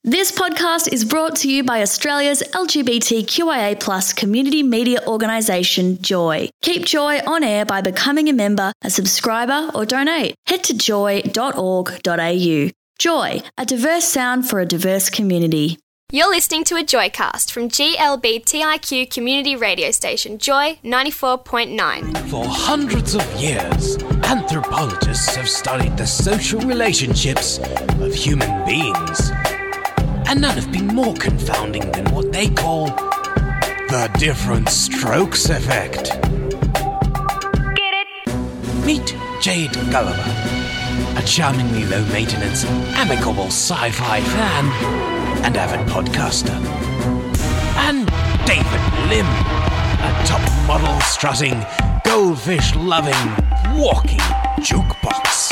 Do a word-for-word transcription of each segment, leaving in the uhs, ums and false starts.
This podcast is brought to you by Australia's L G B T Q I A plus community media organisation, Joy. Keep Joy on air by becoming a member, a subscriber or donate. Head to joy dot org dot a u. Joy, a diverse sound for a diverse community. You're listening to a Joycast from G L B T I Q community radio station Joy ninety-four point nine. For hundreds of years, anthropologists have studied the social relationships of human beings. And none have been more confounding than what they call the different strokes effect. Get it? Meet Jade Gulliver, a charmingly low-maintenance, amicable sci-fi fan and avid podcaster. And David Lim, a top-model strutting, goldfish-loving, walking jukebox.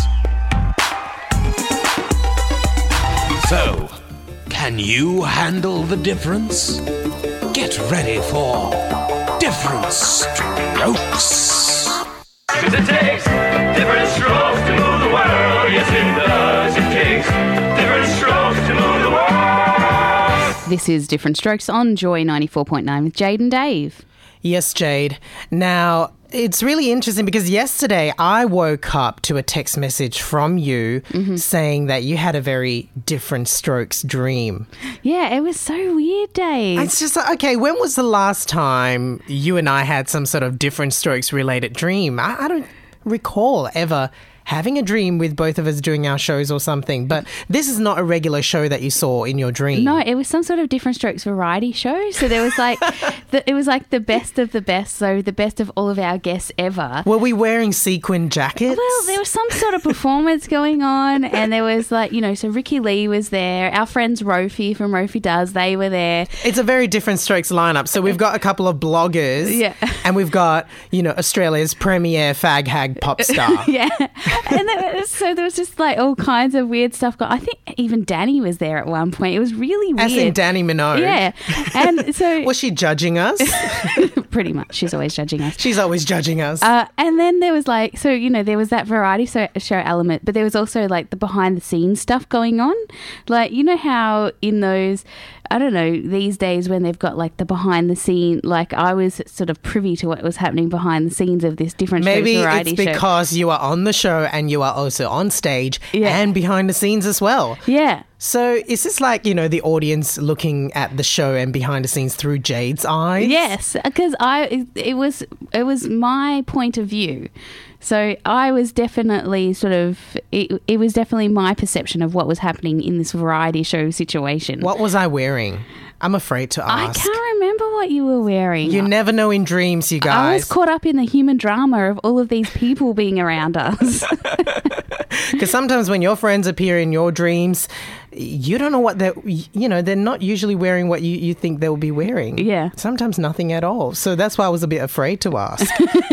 So, can you handle the difference? Get ready for Different Strokes. Cause it takes different strokes to move the world. Yes, it does. It takes different strokes to move the world. This is Different Strokes on Joy ninety-four point nine with Jade and Dave. Yes, Jade. Now, it's really interesting because yesterday I woke up to a text message from you mm-hmm. saying that you had a very different strokes dream. Yeah, it was so weird, Dave. It's just like, okay, when was the last time you and I had some sort of different strokes related dream? I, I don't recall ever having a dream with both of us doing our shows or something, but this is not a regular show that you saw in your dream. No, it was some sort of Different Strokes variety show. So there was like, the, it was like the best of the best, so the best of all of our guests ever. Were we wearing sequin jackets? Well, there was some sort of performance going on, and there was like, you know, so Ricky Lee was there, our friends Rofi from Rofi Does, they were there. It's a very Different Strokes lineup. So we've got a couple of bloggers, yeah, and we've got, you know, Australia's premier fag hag pop star. Yeah. And there was, so there was just like all kinds of weird stuff going. I think even Danny was there at one point. It was really weird. As in Danny Minogue. Yeah. And so was she judging us? Pretty much. She's always judging us. She's always judging us. Uh, and then there was like, so, you know, there was that variety show, show element, but there was also like the behind the scenes stuff going on. Like, you know how in those, I don't know, these days when they've got like the behind the scene, like I was sort of privy to what was happening behind the scenes of this Different Strokes Maybe variety it's show. because you are on the show and you are also on stage yeah. and behind the scenes as well. Yeah. So is this like, you know, the audience looking at the show and behind the scenes through Jade's eyes? Yes, because I it, it was it was my point of view. So I was definitely sort of, it, it was definitely my perception of what was happening in this variety show situation. What was I wearing? I'm afraid to ask. I can't remember what you were wearing. You never know in dreams, you guys. I was caught up in the human drama of all of these people being around us. Because sometimes when your friends appear in your dreams, you don't know what they're, you know, they're not usually wearing what you, you think they'll be wearing. Yeah. Sometimes nothing at all. So that's why I was a bit afraid to ask.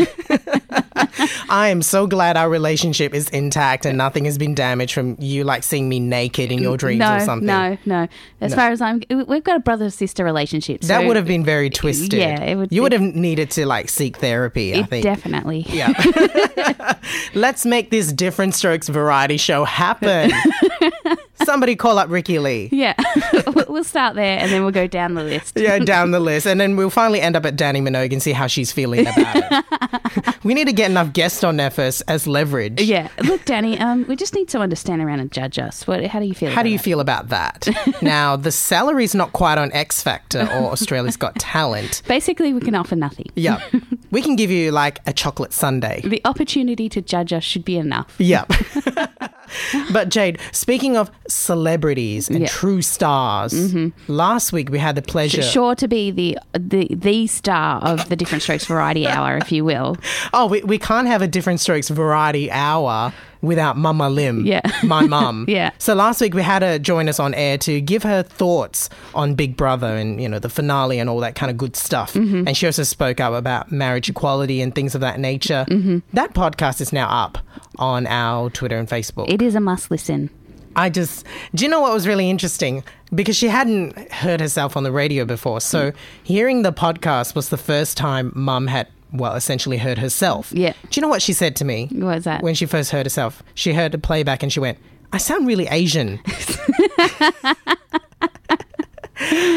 I am so glad our relationship is intact and nothing has been damaged from you like seeing me naked in your dreams no, or something. No, no, As no. far as I'm, we've got a brother-sister relationship. So that would have been very twisted. Yeah, it would. You it, would have needed to like seek therapy, I think. Definitely. Yeah. Let's make this Different Strokes variety show happen. Somebody call up Ricky Lee. Yeah. We'll start there and then we'll go down the list. Yeah, down the list. And then we'll finally end up at Danny Minogue and see how she's feeling about it. We need to get enough guests on there first as leverage. Yeah. Look, Danny, um, we just need someone to stand around and judge us. What? How do you feel How about do you that? feel about that? Now, the salary's not quite on X Factor or Australia's Got Talent. Basically, we can offer nothing. Yeah. We can give you like a chocolate sundae. The opportunity to judge us should be enough. Yep. But Jade, speaking of celebrities and yeah. true stars, mm-hmm. last week we had the pleasure... Sure to be the, the the star of the Different Strokes Variety Hour, if you will. Oh, we, we can't have a Different Strokes Variety Hour without Mama Lim, yeah. my mum. Yeah. So last week we had her join us on air to give her thoughts on Big Brother and, you know, the finale and all that kind of good stuff. Mm-hmm. And she also spoke up about marriage equality and things of that nature. Mm-hmm. That podcast is now up on our Twitter and Facebook. It is a must listen. I just, do you know what was really interesting? Because she hadn't heard herself on the radio before. So mm. hearing the podcast was the first time Mum had, well, essentially heard herself. Yeah. Do you know what she said to me? What was that? When she first heard herself. She heard the playback and she went, I sound really Asian.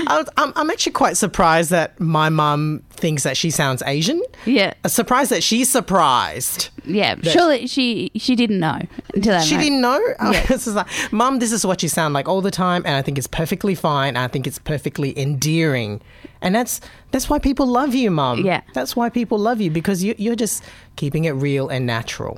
I was, I'm, I'm actually quite surprised that my mum thinks that she sounds Asian. Yeah. Uh, Surprised that she's surprised. Yeah, surely she she didn't know until that She moment. didn't know? Oh, Yeah. It's just like, Mum, this is what you sound like all the time, and I think it's perfectly fine, and I think it's perfectly endearing. And that's that's why people love you, Mum. Yeah. That's why people love you, because you, you're just keeping it real and natural.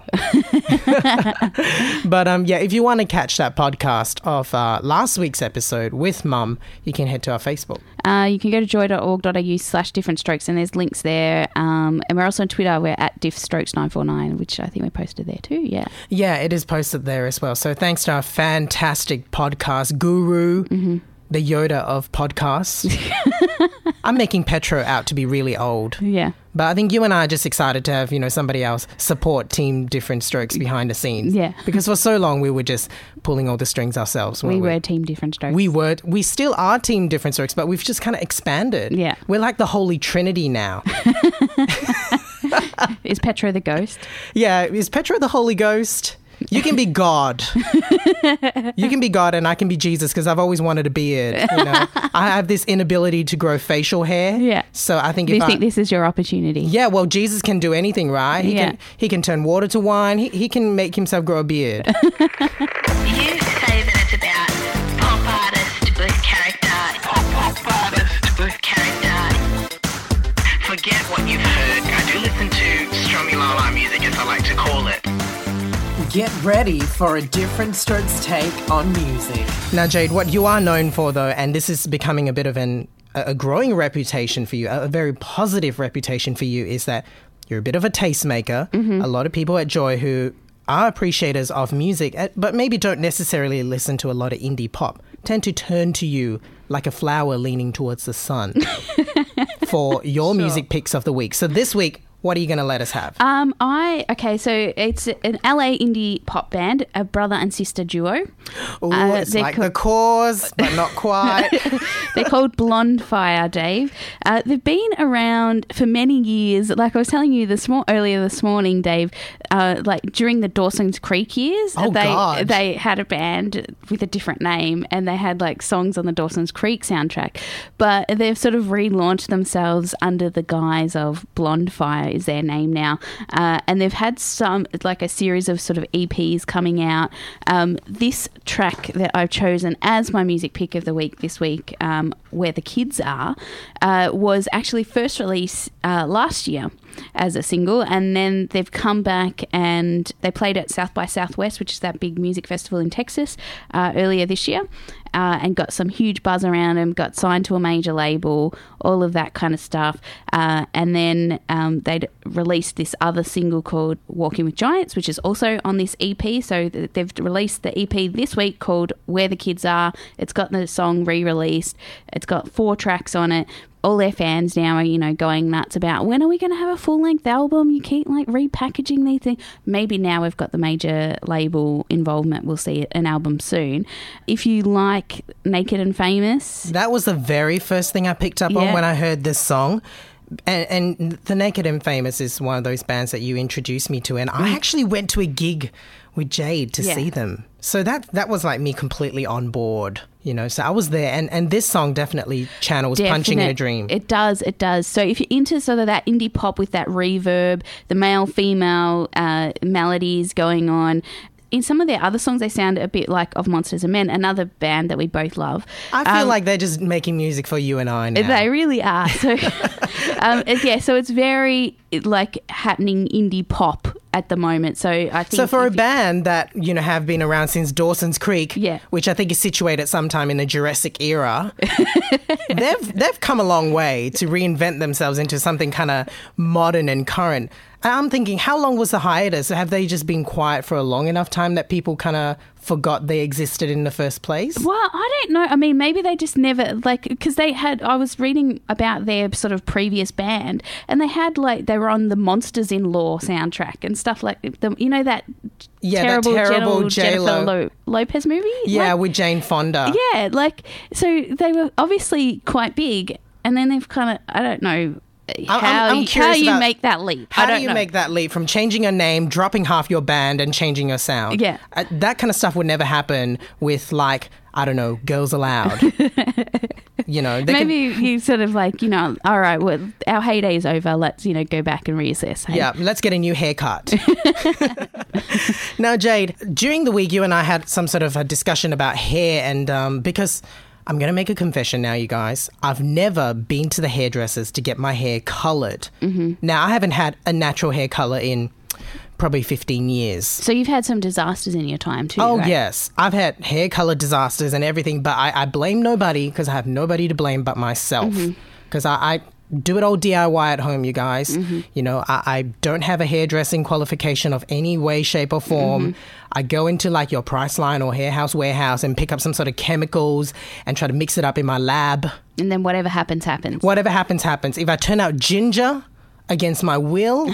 But um, yeah, if you want to catch that podcast of uh, last week's episode with Mum, you can head to our Facebook. Uh, you can go to joy.org.au slash different strokes and there's links there. Um, and we're also on Twitter. We're at diffstrokes nine four nine, which I think we posted there too. Yeah. Yeah, it is posted there as well. So thanks to our fantastic podcast guru, Mm-hmm. the Yoda of podcasts. I'm making Petro out to be really old. Yeah. But I think you and I are just excited to have, you know, somebody else support Team Different Strokes behind the scenes. Yeah. Because for so long we were just pulling all the strings ourselves. We weren't were Team Different Strokes. We were. We still are Team Different Strokes, but we've just kind of expanded. Yeah. We're like the Holy Trinity now. Is Petro the ghost? Yeah. Is Petro the Holy Ghost? You can be God. You can be God and I can be Jesus, because I've always wanted a beard. You know? I have this inability to grow facial hair. Yeah. So I think Do if you I... think this is your opportunity? Yeah, well, Jesus can do anything, right? He Yeah. can he can turn water to wine. He, he can make himself grow a beard. You say that it's about pop artist with character. Pop, pop artist with character. Forget what you've heard. I do listen to Strummy-la-la music, as I like to call it. Get ready for a Different Strokes take on music. Now, Jade, what you are known for, though, and this is becoming a bit of an a growing reputation for you, a very positive reputation for you, is that you're a bit of a tastemaker. Mm-hmm. A lot of people at Joy who are appreciators of music, eh, but maybe don't necessarily listen to a lot of indie pop, tend to turn to you like a flower leaning towards the sun for your music picks of the week. So this week, what are you going to let us have? Um, I okay, so it's an L A indie pop band, a brother and sister duo. Ooh, uh, it's they're like co- The Cause, but not quite. They're called Blonde Fire, Dave. Uh, they've been around for many years. Like I was telling you this mor- earlier this morning, Dave. Uh, like during the Dawson's Creek years, Oh, they God. they had a band with a different name, and they had like songs on the Dawson's Creek soundtrack. But they've sort of relaunched themselves under the guise of Blonde Fire is their name now, uh, and they've had some like a series of sort of E Ps coming out. Um, this track that I've chosen as my music pick of the week this week, um, Where the Kids Are, uh, was actually first released uh, last year as a single, and then they've come back and they played at South by Southwest, which is that big music festival in Texas, uh, earlier this year, uh, and got some huge buzz around them, got signed to a major label, all of that kind of stuff, uh, and then um, they'd released this other single called Walking with Giants, which is also on this E P. So th- they've released the E P this week called Where the Kids Are. It's got the song re-released. It's got four tracks on it. All their fans now are, you know, going nuts about when are we going to have a full-length album? You keep, like, repackaging these things. Maybe now we've got the major label involvement. We'll see an album soon. If you like Naked and Famous... That was the very first thing I picked up Yeah. on when I heard this song. And, and The Naked and Famous is one of those bands that you introduced me to. And I actually went to a gig with Jade to Yeah. see them. So that that was like me completely on board, you know. So I was there. And, and this song definitely channels Punching in a Definite- Dream. It does, it does. So if you're into sort of that indie pop with that reverb, the male-female uh, melodies going on, in some of their other songs, they sound a bit like Of Monsters and Men, another band that we both love. I feel Um, like they're just making music for you and I now. They really are. So, um, it- yeah, so it's very like happening indie pop at the moment. So I think So for a if you- band that, you know, have been around since Dawson's Creek, Yeah. which I think is situated sometime in the Jurassic era, they've they've come a long way to reinvent themselves into something kind of modern and current. And I'm thinking, how long was the hiatus? Have they just been quiet for a long enough time that people kind of forgot they existed in the first place? Well, I don't know. I mean, maybe they just never, like, because they had, I was reading about their sort of previous band, and they had, like, they were on the Monsters in Law soundtrack and stuff like, the, you know, that Yeah, that terrible, terrible Jennifer J-Lo. Lo- Lopez movie? Yeah, Like, with Jane Fonda. yeah, like, so they were obviously quite big, and then they've kind of, I don't know, I'm- how, I'm you- how curious you about- make that leap. How I do don't you know. make that leap from changing your name, dropping half your band, and changing your sound? Yeah. Uh, that kind of stuff would never happen with, like, I don't know, Girls Aloud. You know, they Maybe can, you sort of like, you know, all right, well, our heyday is over. Let's, you know, go back and reassess. Hey? yeah, let's get a new haircut. Now, Jade, during the week, you and I had some sort of a discussion about hair, and um, because I'm going to make a confession now, you guys. I've never been to the hairdressers to get my hair coloured. Mm-hmm. Now, I haven't had a natural hair colour in probably fifteen years. So you've had some disasters in your time too, Oh, right? yes. I've had hair colour disasters and everything, but I, I blame nobody because I have nobody to blame but myself. Because I, I do it all D I Y at home, you guys. Mm-hmm. You know, I, I don't have a hairdressing qualification of any way, shape or form. Mm-hmm. I go into like your Priceline or Hair House Warehouse and pick up some sort of chemicals and try to mix it up in my lab. And then whatever happens, happens. Whatever happens, happens. If I turn out ginger against my will...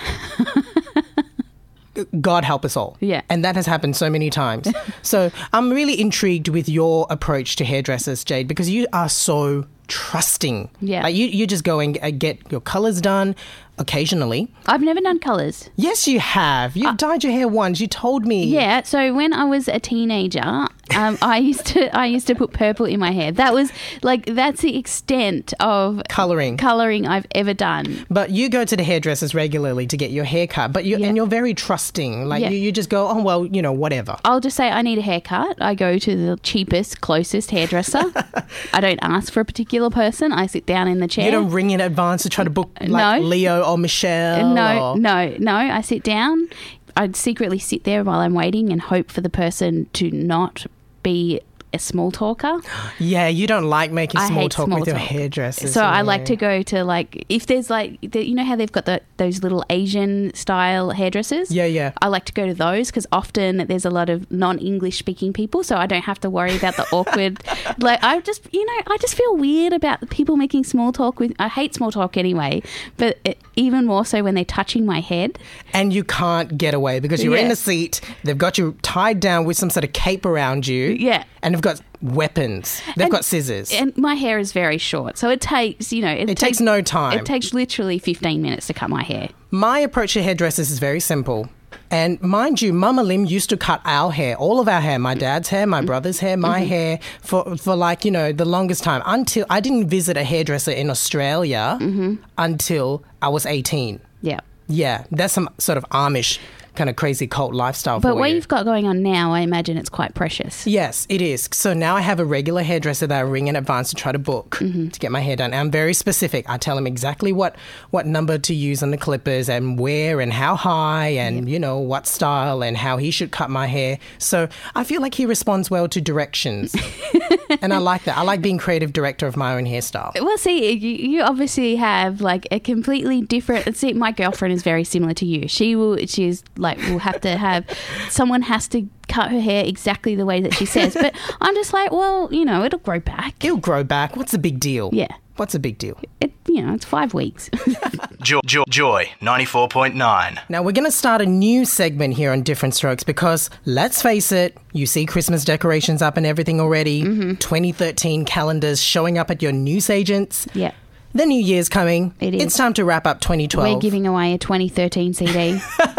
God help us all. Yeah. And that has happened so many times. So I'm really intrigued with your approach to hairdressers, Jade, because you are so trusting. Yeah. Like you, you just go and uh, get your colours done occasionally. I've never done colours. Yes, you have. You've dyed your hair once. You told me. Yeah, so when I was a teenager, um, I used to I used to put purple in my hair. That was like that's the extent of Colouring. colouring I've ever done. But you go to the hairdressers regularly to get your hair cut, but you Yeah. and you're very trusting. Like Yeah. you, you just go, oh well, you know, whatever. I'll just say I need a haircut. I go to the cheapest, closest hairdresser. I don't ask for a particular person. I sit down in the chair. You don't ring in advance to try to book like No. Leo or Michelle. No, or... no, no. I sit down. I'd secretly sit there while I'm waiting and hope for the person to not be a small talker. Yeah, you don't like making I small hate talk small with your talk. hairdressers. So I yeah. like to go to like if there's like the, you know how they've got the, those little Asian style hairdressers. Yeah, yeah. I like to go to those because often there's a lot of non-English speaking people, so I don't have to worry about the awkward. Like I just you know I just feel weird about people making small talk with. I hate small talk anyway, but it, even more so when they're touching my head. And you can't get away because you're in Yeah. the seat. They've got you tied down with some sort of cape around you. Yeah. And they've got weapons. They've And- got scissors. And my hair is very short, so it takes you know it, It takes no time. It takes literally fifteen minutes to cut my hair. My approach to hairdressers is very simple. And mind you, Mama Lim used to cut our hair, all of our hair, my dad's hair, my brother's hair, my Mm-hmm. hair, for, for like, you know, the longest time. Until I didn't visit a hairdresser in Australia Mm-hmm. until I was eighteen. Yeah. Yeah, that's some sort of Amish kind of crazy cult lifestyle But for what you. you've got going on now, I imagine it's quite precious. Yes, it is. So now I have a regular hairdresser that I ring in advance to try to book Mm-hmm. to get my hair done. And I'm very specific. I tell him exactly what, what number to use on the clippers and where and how high and, you know, what style and how he should cut my hair. So I feel like he responds well to directions. And I like that. I like being creative director of my own hairstyle. Well, see, you, you obviously have like a completely different. See, my girlfriend is very similar to you. She will, she's like, will have to have someone has to cut her hair exactly the way that she says. But I'm just like, well, you know, it'll grow back. It'll grow back. What's the big deal? Yeah. What's the big deal? It, you know, it's five weeks. Joy, Joy, Joy ninety-four point nine. Now, we're going to start a new segment here on Different Strokes because, let's face it, you see Christmas decorations up and everything already. Mm-hmm. twenty thirteen calendars showing up at your newsagents. Yeah. The new year's coming. It is. It's time to wrap up twenty twelve. We're giving away a twenty thirteen C D.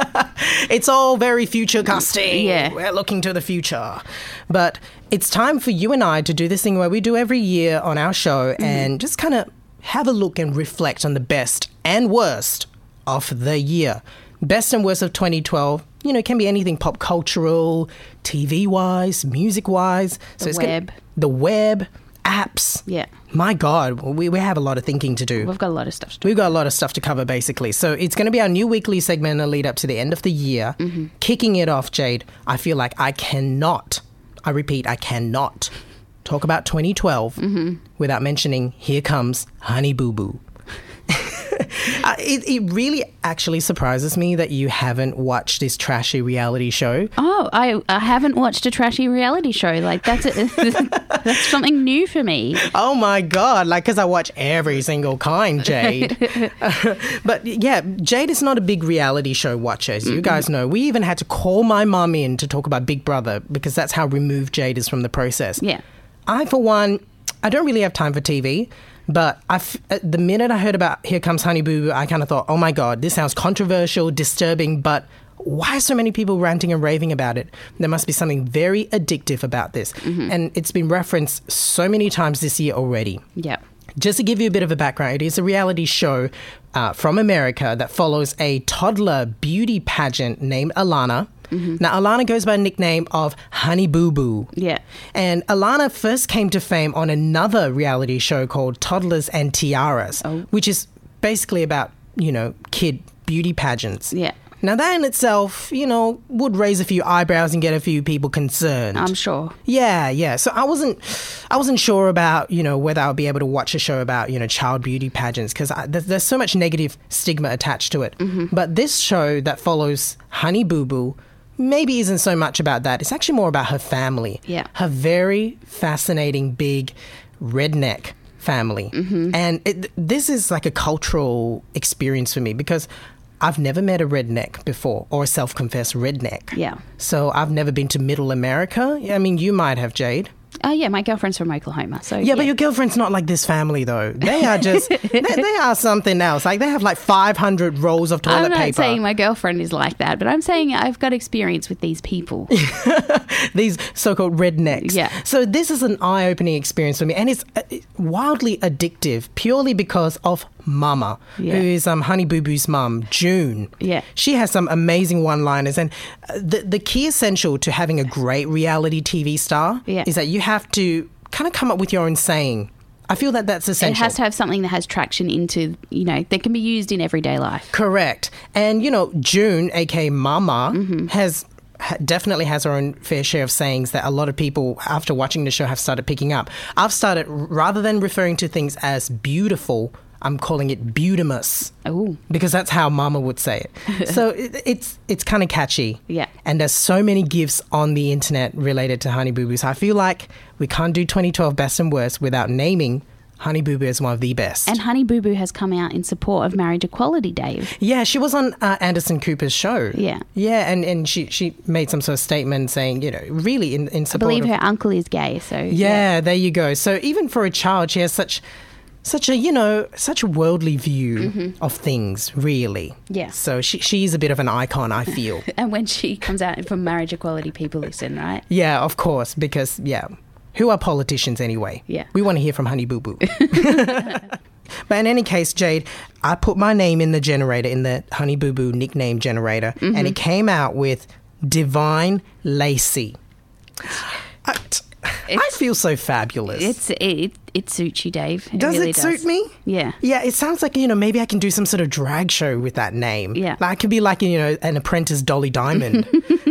It's all very future casting. Yeah. We're looking to the future. But it's time for you and I to do this thing where we do every year on our show Mm-hmm. and just kind of have a look and reflect on the best and worst of the year. Best and worst of twenty twelve, you know, it can be anything pop cultural, T V-wise, music-wise. The it's gonna- web. the web, apps. Yeah. My God, we, we have a lot of thinking to do. We've got a lot of stuff to do. We've got a lot of stuff to cover, basically. So it's going to be our new weekly segment in the lead up to the end of the year. Mm-hmm. Kicking it off, Jade, I feel like I cannot, I repeat, I cannot talk about twenty twelve Mm-hmm. without mentioning Here Comes Honey Boo Boo. Uh, it, it really actually surprises me that you haven't watched this trashy reality show. Oh, I, I haven't watched a trashy reality show. Like, that's a, that's something new for me. Oh my God, like, because I watch every single kind, Jade. But yeah, Jade is not a big reality show watcher, as you guys know. We even had to call my mum in to talk about Big Brother because that's how removed Jade is from the process. Yeah. I, for one, I don't really have time for T V. But I f- the minute I heard about Here Comes Honey Boo Boo, I kind of thought, oh my God, this sounds controversial, disturbing, but why are so many people ranting and raving about it? There must be something very addictive about this. Mm-hmm. And it's been referenced so many times this year already. Yeah. Just to give you a bit of a background, it is a reality show uh, from America that follows a toddler beauty pageant named Alana. Mm-hmm. Now, Alana goes by a nickname of Honey Boo Boo. Yeah. And Alana first came to fame on another reality show called Toddlers and Tiaras, oh. which is basically about, you know, kid beauty pageants. Yeah. Now, that in itself, you know, would raise a few eyebrows and get a few people concerned. I'm sure. Yeah, yeah. So I wasn't, I wasn't sure about, you know, whether I'll be able to watch a show about, you know, child beauty pageants because there's, there's so much negative stigma attached to it. Mm-hmm. But this show that follows Honey Boo Boo maybe isn't so much about that. It's actually more about her family. Yeah. Her very fascinating, big redneck family. Mm-hmm. And it, this is like a cultural experience for me because I've never met a redneck before or a self-confessed redneck. Yeah. So I've never been to Middle America. I mean, you might have, Jade. Oh, yeah, my girlfriend's from Oklahoma. So yeah, yeah, but your girlfriend's not like this family, though. They are just, they, they are something else. Like, they have like five hundred rolls of toilet I'm not paper. saying my girlfriend is like that, but I'm saying I've got experience with these people. These so-called rednecks. Yeah. So this is an eye-opening experience for me, and it's uh, wildly addictive purely because of Mama, Yeah. who is um, Honey Boo Boo's mum, June. Yeah. She has some amazing one-liners, and uh, the, the key essential to having a great reality T V star Yeah. is that you have to kind of come up with your own saying. I feel that that's essential. It has to have something that has traction into, you know, that can be used in everyday life. Correct. And, you know, June, aka Mama, Mm-hmm. has ha- definitely has her own fair share of sayings that a lot of people, after watching the show, have started picking up. I've started, rather than referring to things as beautiful, I'm calling it beautimous. Oh. Because that's how Mama would say it. So it, it's it's kind of catchy. Yeah. And there's so many gifs on the internet related to Honey Boo Boo. So I feel like we can't do twenty twelve Best and Worst without naming Honey Boo Boo as one of the best. And Honey Boo Boo has come out in support of marriage equality, Dave. Yeah, she was on uh, Anderson Cooper's show. Yeah. Yeah, and, and she, she made some sort of statement saying, you know, really in, in I support believe of... her uncle is gay, so... Yeah, Yeah, there you go. So even for a child, she has such... Such a, you know, such a worldly view Mm-hmm. of things, really. Yeah. So she she's a bit of an icon, I feel. And when she comes out for marriage equality, people listen, right? Yeah, of course, because, yeah, who are politicians anyway? Yeah. We want to hear from Honey Boo Boo. But in any case, Jade, I put my name in the generator, in the Honey Boo Boo nickname generator, Mm-hmm. and it came out with Divine Lacey. I, I feel so fabulous. It's it, it suits you, Dave. It does really it suit me? Yeah. Yeah, it sounds like, you know, maybe I can do some sort of drag show with that name. Yeah. Like, I could be like, you know, an apprentice Dolly Diamond.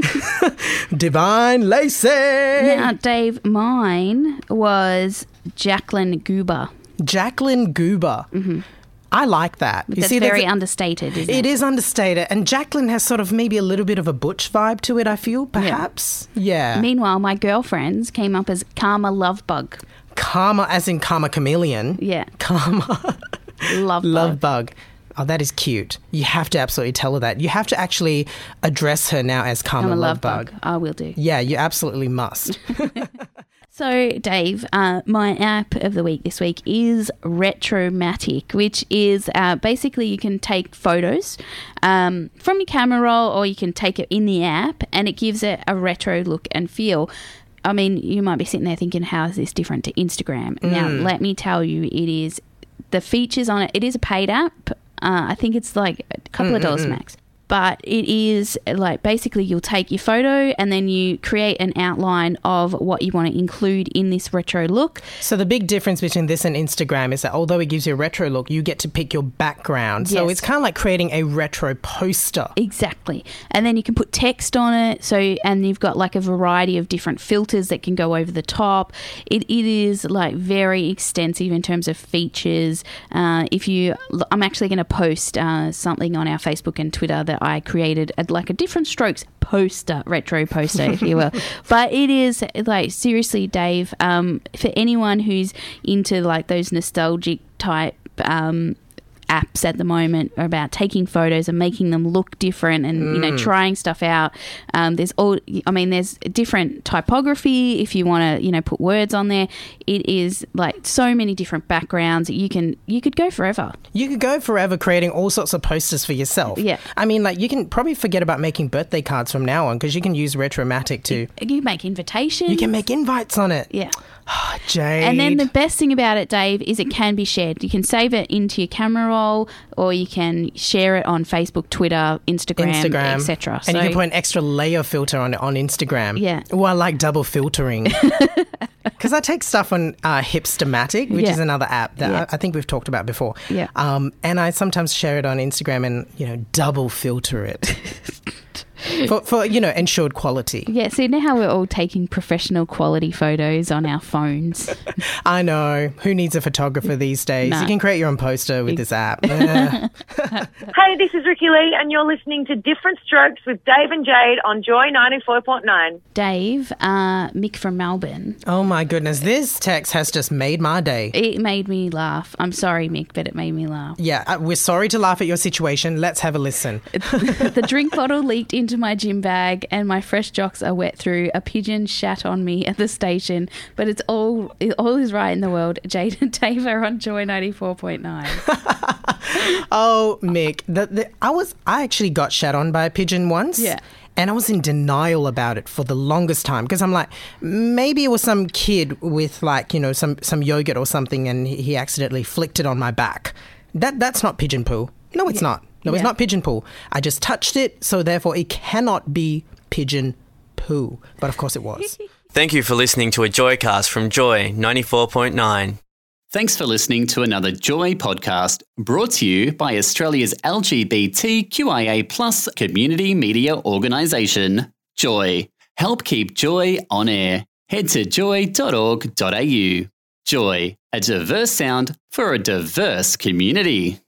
Divine Lacey. Now, Dave, mine was Jacqueline Goober. Jacqueline Goober. Mm-hmm. I like that. You That's see, very there's a- understated, isn't it? It is understated. And Jacqueline has sort of maybe a little bit of a butch vibe to it, I feel, perhaps. Yeah. Meanwhile, my girlfriends came up as Karma Lovebug. Karma, as in Karma Chameleon. Yeah. Karma Lovebug. Lovebug. Oh, that is cute. You have to absolutely tell her that. You have to actually address her now as Karma, Karma Lovebug. Lovebug. I will do. Yeah, you absolutely must. So, Dave, uh, my app of the week this week is Retromatic, which is uh, basically you can take photos um, from your camera roll or you can take it in the app and it gives it a retro look and feel. I mean, you might be sitting there thinking, how is this different to Instagram? Mm. Now, let me tell you, it is the features on it. It is a paid app. Uh, I think it's like a couple mm-hmm. of dollars max. But it is like basically you'll take your photo and then you create an outline of what you want to include in this retro look. So the big difference between this and Instagram is that although it gives you a retro look, you get to pick your background. So Yes. it's kind of like creating a retro poster. Exactly. And then you can put text on it. So, and you've got like a variety of different filters that can go over the top. It, it is like very extensive in terms of features. Uh, if you, I'm actually going to post uh, something on our Facebook and Twitter that I created a, like a different strokes poster, retro poster, if you will. But it is like, seriously, Dave, um, for anyone who's into like those nostalgic type um apps at the moment are about taking photos and making them look different and, mm. you know, trying stuff out. Um, there's all, I mean, there's different typography if you want to, you know, put words on there. It is like so many different backgrounds. You can, you could go forever. You could go forever creating all sorts of posters for yourself. Yeah. I mean, like, you can probably forget about making birthday cards from now on because you can use Retromatic to... You, you make invitations. You can make invites on it. Yeah. Oh, Jade. And then the best thing about it, Dave, is it can be shared. You can save it into your camera roll or you can share it on Facebook, Twitter, Instagram, Instagram. et cetera. And so, you can put an extra layer filter on it on Instagram. Yeah. Well, I like double filtering. Because I take stuff on uh, Hipstamatic, which yeah. is another app that yeah. I, I think we've talked about before. Yeah. Um, and I sometimes share it on Instagram and, you know, double filter it. For, for, you know, ensured quality. Yeah, see now how we're all taking professional quality photos on our phones. I know. Who needs a photographer these days? No. You can create your own poster with this app. Yeah. Hey, this is Ricky Lee and you're listening to Different Strokes with Dave and Jade on Joy ninety-four point nine. Dave, uh, Mick from Melbourne. Oh my goodness, this text has just made my day. It made me laugh. I'm sorry, Mick, but it made me laugh. Yeah, uh, we're sorry to laugh at your situation. Let's have a listen. The drink bottle leaked into my gym bag and my fresh jocks are wet through. A pigeon shat on me at the station, but it's all all is right in the world. Jade and Dave are on Joy ninety-four point nine. Oh, Mick, the, the, I was I actually got shat on by a pigeon once. Yeah. And I was in denial about it for the longest time because I'm like, maybe it was some kid with like, you know, some, some yogurt or something and he, he accidentally flicked it on my back. That That's not pigeon poo. No, it's yeah. not. No, yeah. It's not pigeon poo. I just touched it, so therefore it cannot be pigeon poo. But of course it was. Thank you for listening to a Joycast from Joy ninety-four point nine. Thanks for listening to another Joy podcast brought to you by Australia's L G B T Q I A plus community media organisation, Joy. Help keep Joy on air. Head to joy dot org dot a u. Joy, a diverse sound for a diverse community.